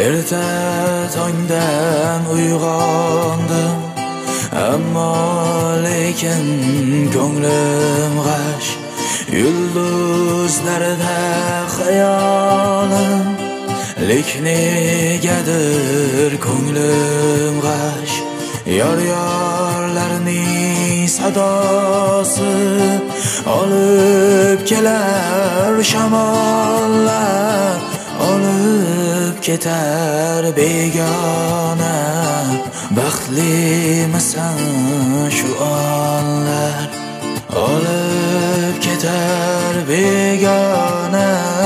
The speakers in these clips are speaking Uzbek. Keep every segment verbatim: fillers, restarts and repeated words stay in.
Erta tongdan uyg'ondim, ammo lekin ko'nglim g'ash. Yulduzlarda xayolim, lek negadir ko'nglim g'ash. Yor-yorlarning sadosi olib kelar shamollar, olib ketar begona. Baxtlimisan shu onlar, olib ketar begona.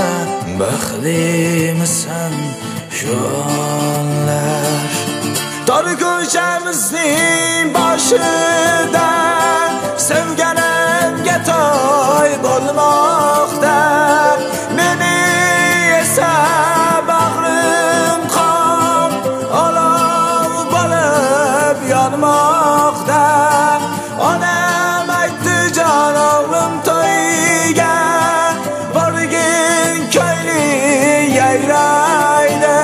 Baxtlimisan shu onlar. Tor ko'chamizning boshida sevganimga to'y bo'lmoqda. Meni esa bag'rim qon olov bo'lib yonmoqda. Onam aytdi jon o'g'lim to'yga borgin ko'ngling yayraydi.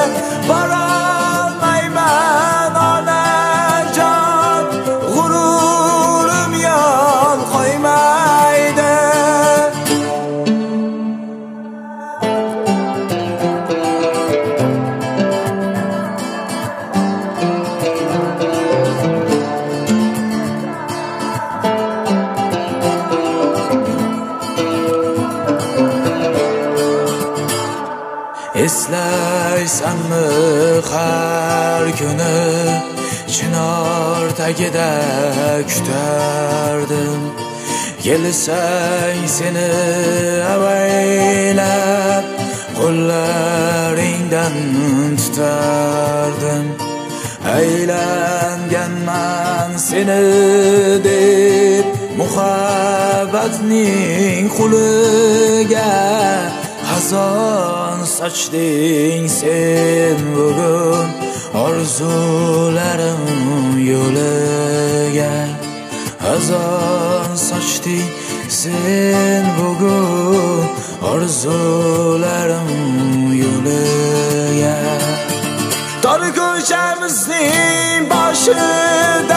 Borolmayman onajon, g'ururim yo'l qo'ymaydi. Eslaysanmi har kuni chinor tagida kutardim. Kelsang seni avaylab qo'llaringdan tutardim. Aylanganman seni deb muhabbatning quliga. Xazon sochding sen bugun orzularim yo'liga. Xazon sochding sen bugun orzularim yo'liga. Tor ko'chamizning boshida